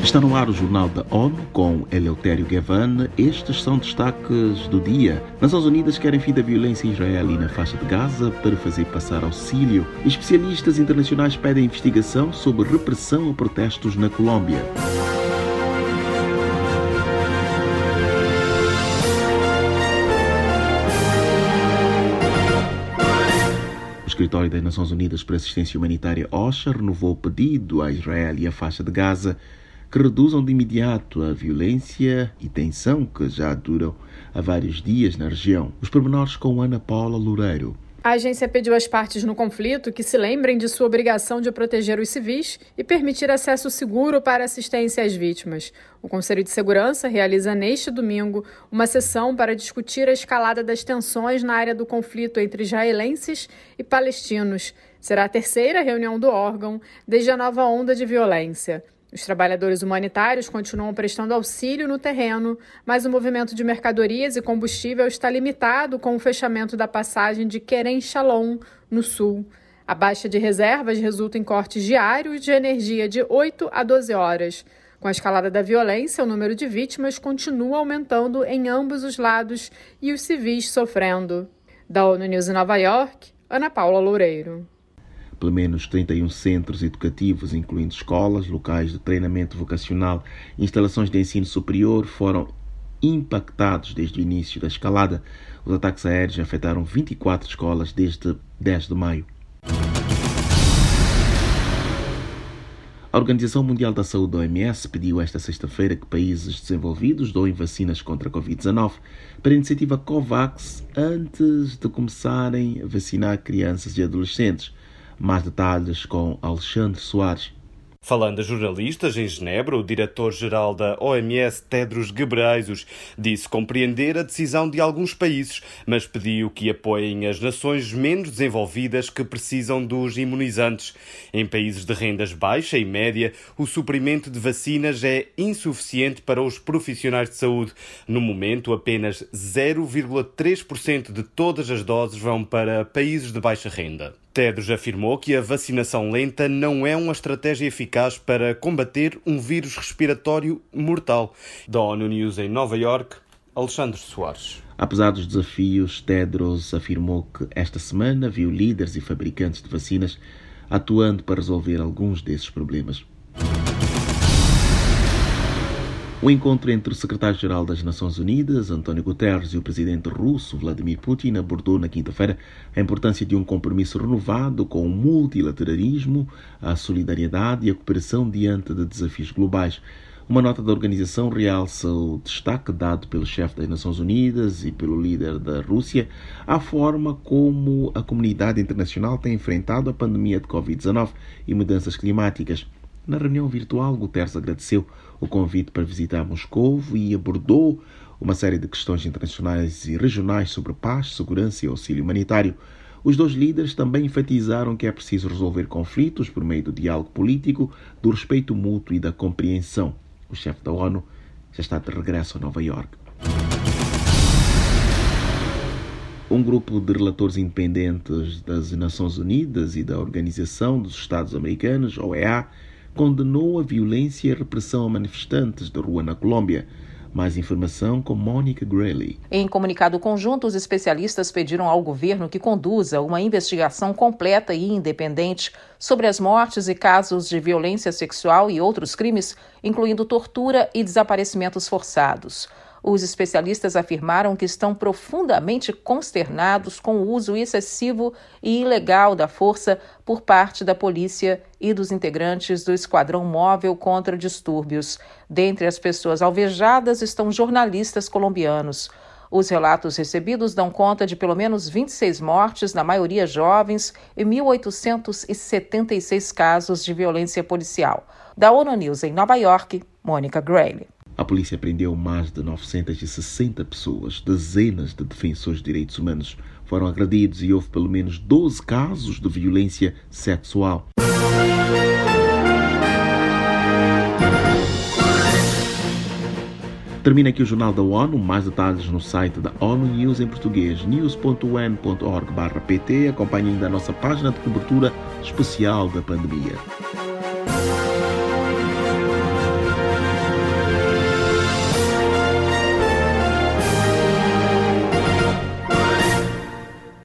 Está no ar o Jornal da ONU com Eleutério Gavan. Estes são destaques do dia. Nações Unidas querem fim da violência em Israel e na faixa de Gaza para fazer passar auxílio. Especialistas internacionais pedem investigação sobre repressão a protestos na Colômbia. O Escritório das Nações Unidas para a Assistência Humanitária OCHA renovou o pedido a Israel e à faixa de Gaza que reduzam de imediato a violência e tensão que já duram há vários dias na região. Os pormenores com Ana Paula Loureiro. A agência pediu às partes no conflito que se lembrem de sua obrigação de proteger os civis e permitir acesso seguro para assistência às vítimas. O Conselho de Segurança realiza neste domingo uma sessão para discutir a escalada das tensões na área do conflito entre israelenses e palestinos. Será a terceira reunião do órgão desde a nova onda de violência. Os trabalhadores humanitários continuam prestando auxílio no terreno, mas o movimento de mercadorias e combustível está limitado com o fechamento da passagem de Kerem Shalom, no sul. A baixa de reservas resulta em cortes diários de energia de 8 a 12 horas. Com a escalada da violência, o número de vítimas continua aumentando em ambos os lados e os civis sofrendo. Da ONU News em Nova York, Ana Paula Loureiro. Pelo menos 31 centros educativos, incluindo escolas, locais de treinamento vocacional e instalações de ensino superior, foram impactados desde o início da escalada. Os ataques aéreos afetaram 24 escolas desde 10 de maio. A Organização Mundial da Saúde, OMS, pediu esta sexta-feira que países desenvolvidos doem vacinas contra a Covid-19 para a iniciativa COVAX antes de começarem a vacinar crianças e adolescentes. Mais detalhes com Alexandre Soares. Falando a jornalistas em Genebra, o diretor-geral da OMS, Tedros Ghebreyesus, disse compreender a decisão de alguns países, mas pediu que apoiem as nações menos desenvolvidas que precisam dos imunizantes. Em países de rendas baixa e média, o suprimento de vacinas é insuficiente para os profissionais de saúde. No momento, apenas 0,3% de todas as doses vão para países de baixa renda. Tedros afirmou que a vacinação lenta não é uma estratégia eficaz para combater um vírus respiratório mortal. Da ONU News em Nova York, Alexandre Soares. Apesar dos desafios, Tedros afirmou que esta semana viu líderes e fabricantes de vacinas atuando para resolver alguns desses problemas. O encontro entre o secretário-geral das Nações Unidas, António Guterres, e o presidente russo, Vladimir Putin, abordou na quinta-feira a importância de um compromisso renovado com o multilateralismo, a solidariedade e a cooperação diante de desafios globais. Uma nota da organização realça o destaque dado pelo chefe das Nações Unidas e pelo líder da Rússia à forma como a comunidade internacional tem enfrentado a pandemia de Covid-19 e mudanças climáticas. Na reunião virtual, Guterres agradeceu o convite para visitar Moscou e abordou uma série de questões internacionais e regionais sobre paz, segurança e auxílio humanitário. Os dois líderes também enfatizaram que é preciso resolver conflitos por meio do diálogo político, do respeito mútuo e da compreensão. O chefe da ONU já está de regresso a Nova Iorque. Um grupo de relatores independentes das Nações Unidas e da Organização dos Estados Americanos, OEA, condenou a violência e a repressão a manifestantes de rua na Colômbia. Mais informação com Monica Grayley. Em comunicado conjunto, os especialistas pediram ao governo que conduza uma investigação completa e independente sobre as mortes e casos de violência sexual e outros crimes, incluindo tortura e desaparecimentos forçados. Os especialistas afirmaram que estão profundamente consternados com o uso excessivo e ilegal da força por parte da polícia e dos integrantes do Esquadrão Móvel contra Distúrbios. Dentre as pessoas alvejadas estão jornalistas colombianos. Os relatos recebidos dão conta de pelo menos 26 mortes, na maioria jovens, e 1.876 casos de violência policial. Da ONU News em Nova York, Monica Grayley. A polícia prendeu mais de 960 pessoas. Dezenas de defensores de direitos humanos foram agredidos e houve pelo menos 12 casos de violência sexual. Termina aqui o Jornal da ONU. Mais detalhes no site da ONU News em português, news.un.org/pt. Acompanhe ainda a nossa página de cobertura especial da pandemia.